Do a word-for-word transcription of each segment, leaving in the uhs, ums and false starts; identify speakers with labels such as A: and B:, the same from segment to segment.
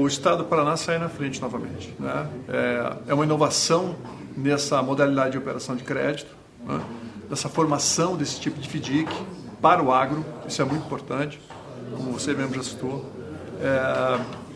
A: Estado do Paraná sai na frente novamente, né? É, é uma inovação nessa modalidade de operação de crédito, né? Dessa formação desse tipo de FDIC para o agro, isso é muito importante, como você mesmo já citou. É,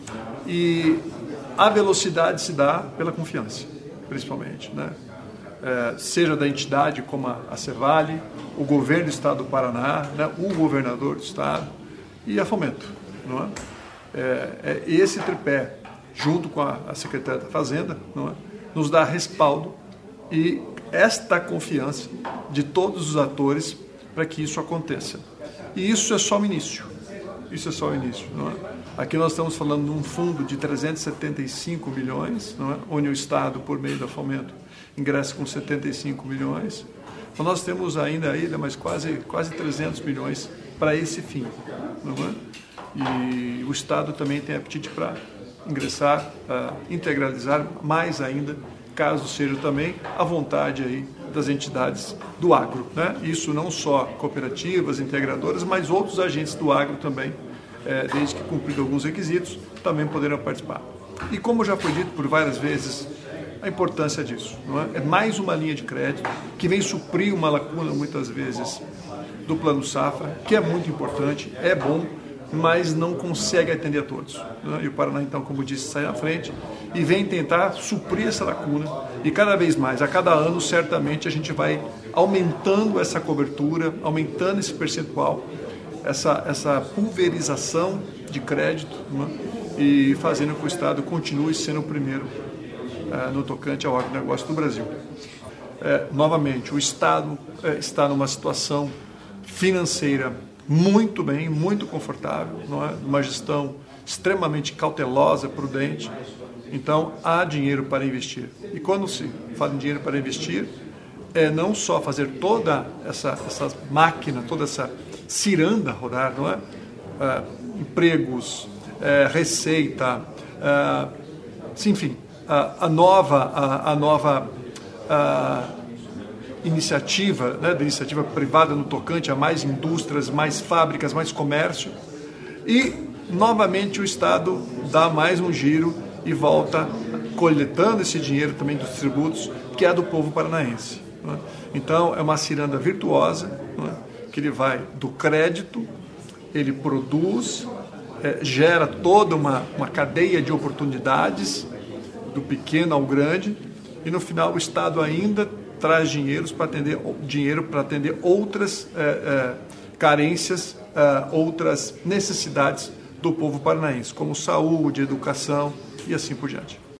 A: e a velocidade se dá pela confiança, principalmente, né? É, seja da entidade como a, a Cevale, o governo do Estado do Paraná, né? O governador do Estado e a Fomento, não é? É, é esse tripé, junto com a, a Secretaria da Fazenda, não é? Nos dá respaldo e esta confiança de todos os atores para que isso aconteça. E isso é só o início. Isso é só o início, não é? Aqui nós estamos falando de um fundo de trezentos e setenta e cinco milhões, não é? Onde o Estado, por meio da Fomento, ingressa com setenta e cinco milhões. Então nós temos ainda ainda mais quase quase trezentos milhões para esse fim, não é? E o Estado também tem apetite para ingressar, uh, integralizar mais ainda, caso seja também a vontade aí das entidades do agro, né? Isso não só cooperativas, integradoras, mas outros agentes do agro também, é, desde que cumprido alguns requisitos, também poderão participar. E como já foi dito por várias vezes, a importância disso, não é? É mais uma linha de crédito que vem suprir uma lacuna, muitas vezes, do Plano Safra, que é muito importante, é bom, mas não consegue atender a todos, né? E o Paraná, então, como disse, sai na frente e vem tentar suprir essa lacuna. E cada vez mais, a cada ano, certamente, a gente vai aumentando essa cobertura, aumentando esse percentual, essa, essa pulverização de crédito, né? E fazendo com que o Estado continue sendo o primeiro é, no tocante ao agronegócio do Brasil. É, novamente, o Estado é, está numa situação financeira muito bem, muito confortável, não é? Uma gestão extremamente cautelosa, prudente. Então, há dinheiro para investir. E quando se fala em dinheiro para investir, é não só fazer toda essa, essa máquina, toda essa ciranda rodar, não é? É empregos, é, receita, é, enfim, a, a nova, a, a nova a, iniciativa, né, da iniciativa privada no tocante a mais indústrias, mais fábricas, mais comércio. E, novamente, o Estado dá mais um giro e volta coletando esse dinheiro também dos tributos, que é do povo paranaense, né? Então, é uma ciranda virtuosa, né, que ele vai do crédito, ele produz, é, gera toda uma, uma cadeia de oportunidades, do pequeno ao grande, e no final o Estado ainda traz dinheiro para atender, dinheiro para atender outras é, é, carências, é, outras necessidades do povo paranaense, como saúde, educação e assim por diante.